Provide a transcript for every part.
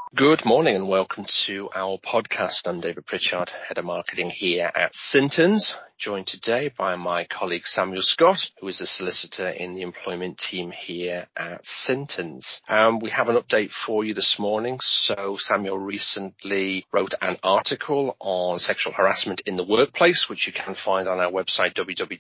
Good morning and welcome to our podcast. I'm David Pritchard, Head of Marketing here at Sintons, joined today by my colleague Samuel Scott, who is a solicitor in the employment team here at Sintons. We have an update for you this morning. So Samuel recently wrote an article on sexual harassment in the workplace, which you can find on our website,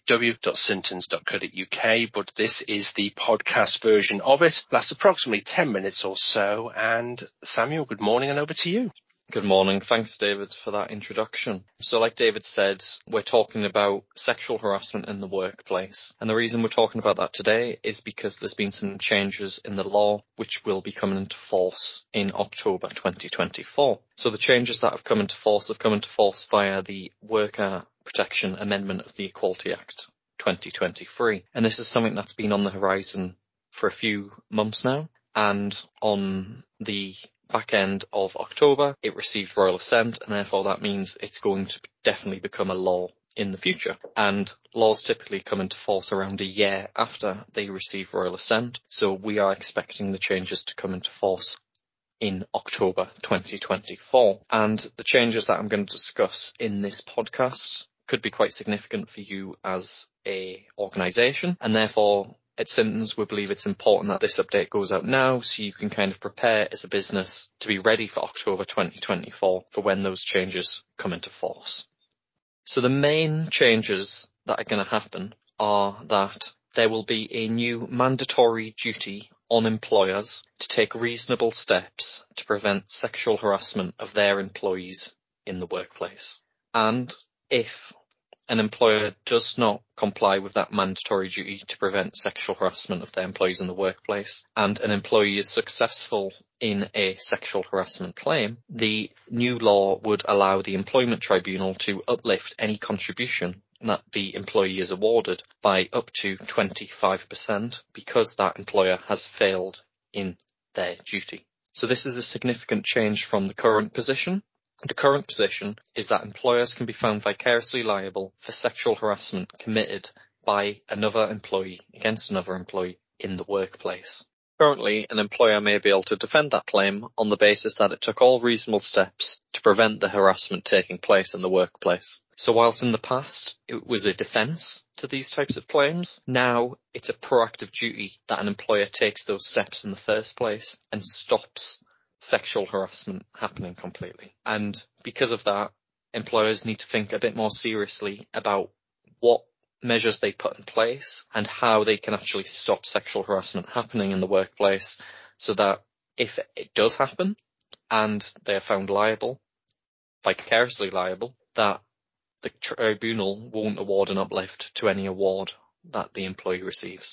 www.sintons.co.uk. But this is the podcast version of it. Lasts approximately 10 minutes or so. And Samuel, good morning and over to you. Good morning. Thanks, David, for that introduction. So like David said, we're talking about sexual harassment in the workplace. And the reason we're talking about that today is because there's been some changes in the law which will be coming into force in October 2024. So the changes that have come into force via the Worker Protection Amendment of the Equality Act 2023. And this is something that's been on the horizon for a few months now. And on the back end of October, it received royal assent, and therefore that means it's going to definitely become a law in the future. And laws typically come into force around a year after they receive royal assent. So we are expecting the changes to come into force in October 2024. And the changes that I'm going to discuss in this podcast could be quite significant for you as a organisation, and therefore at Sintons, we believe it's important that this update goes out now so you can kind of prepare as a business to be ready for October 2024 for when those changes come into force. So the main changes that are going to happen are that there will be a new mandatory duty on employers to take reasonable steps to prevent sexual harassment of their employees in the workplace. And if an employer does not comply with that mandatory duty to prevent sexual harassment of their employees in the workplace, and an employee is successful in a sexual harassment claim, the new law would allow the employment tribunal to uplift any contribution that the employee is awarded by up to 25% because that employer has failed in their duty. So this is a significant change from the current position. The current position is that employers can be found vicariously liable for sexual harassment committed by another employee against another employee in the workplace. Currently, an employer may be able to defend that claim on the basis that it took all reasonable steps to prevent the harassment taking place in the workplace. So whilst in the past it was a defence to these types of claims, now it's a proactive duty that an employer takes those steps in the first place and stops sexual harassment happening completely. And because of that, employers need to think a bit more seriously about what measures they put in place and how they can actually stop sexual harassment happening in the workplace so that if it does happen and they are found liable, vicariously liable, that the tribunal won't award an uplift to any award that the employee receives.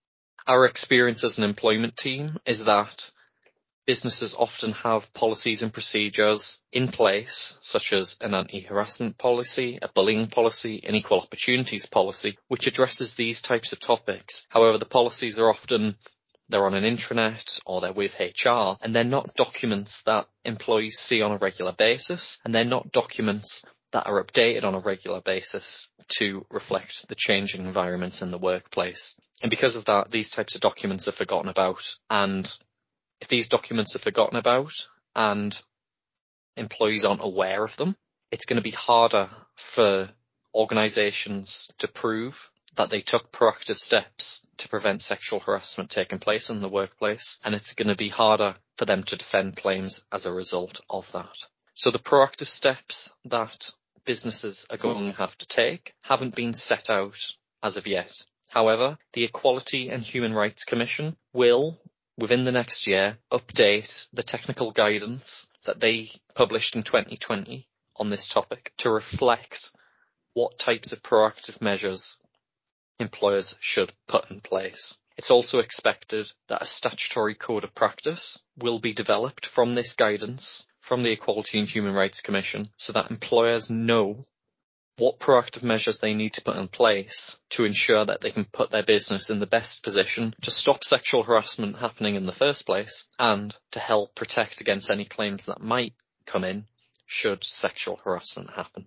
Our experience as an employment team is that businesses often have policies and procedures in place, such as an anti-harassment policy, a bullying policy, an equal opportunities policy, which addresses these types of topics. However, the policies are often, they're on an intranet or they're with HR, and they're not documents that employees see on a regular basis, and they're not documents that are updated on a regular basis to reflect the changing environments in the workplace. And because of that, these types of documents are forgotten about, and if these documents are forgotten about and employees aren't aware of them, it's going to be harder for organisations to prove that they took proactive steps to prevent sexual harassment taking place in the workplace, and it's going to be harder for them to defend claims as a result of that. So the proactive steps that businesses are going to have to take haven't been set out as of yet. However, the Equality and Human Rights Commission will, within the next year, update the technical guidance that they published in 2020 on this topic to reflect what types of proactive measures employers should put in place. It's also expected that a statutory code of practice will be developed from this guidance from the Equality and Human Rights Commission so that employers know what proactive measures they need to put in place to ensure that they can put their business in the best position to stop sexual harassment happening in the first place and to help protect against any claims that might come in should sexual harassment happen.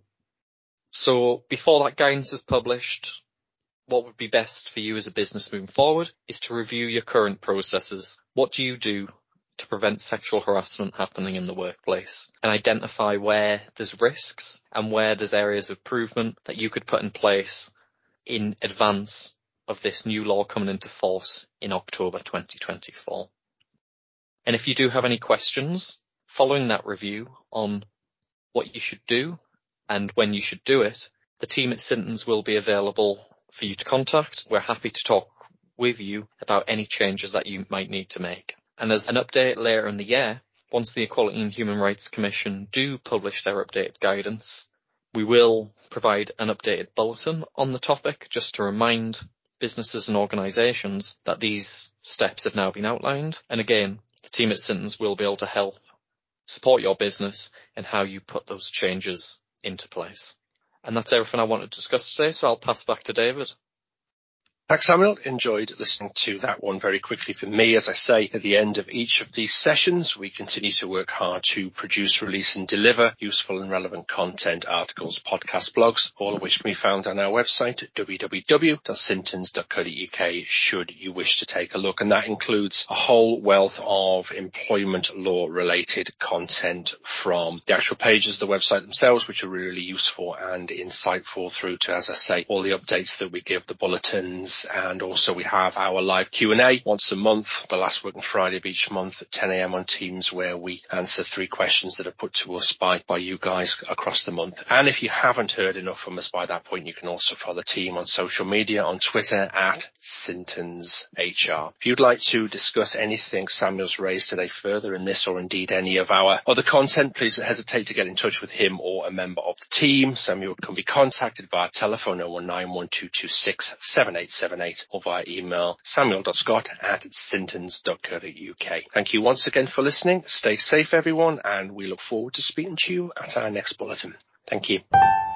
So before that guidance is published, what would be best for you as a business moving forward is to review your current processes. What do you do to prevent sexual harassment happening in the workplace and identify where there's risks and where there's areas of improvement that you could put in place in advance of this new law coming into force in October 2024. And if you do have any questions following that review on what you should do and when you should do it, the team at Sintons will be available for you to contact. We're happy to talk with you about any changes that you might need to make. And as an update later in the year, once the Equality and Human Rights Commission do publish their updated guidance, we will provide an updated bulletin on the topic just to remind businesses and organisations that these steps have now been outlined. And again, the team at Sintons will be able to help support your business and how you put those changes into place. And that's everything I wanted to discuss today, so I'll pass back to David. Thanks, Samuel. Enjoyed listening to that one very quickly for me. As I say, at the end of each of these sessions, we continue to work hard to produce, release and deliver useful and relevant content, articles, podcast, blogs, all of which can be found on our website at www.sintons.co.uk should you wish to take a look. And that includes a whole wealth of employment law related content from the actual pages of the website themselves, which are really useful and insightful, through to, as I say, all the updates that we give, the bulletins. And also we have our live Q&A once a month, the last working Friday of each month at 10 a.m. on Teams, where we answer 3 questions that are put to us by you guys across the month. And if you haven't heard enough from us by that point, you can also follow the team on social media, on Twitter at SintonsHR. If you'd like to discuss anything Samuel's raised today further in this, or indeed any of our other content, please don't hesitate to get in touch with him or a member of the team. Samuel can be contacted via telephone 019-1226-7878 or via email samuel.scott@sintons.co.uk. Thank you once again for listening. Stay safe, everyone, and we look forward to speaking to you at our next bulletin. Thank you.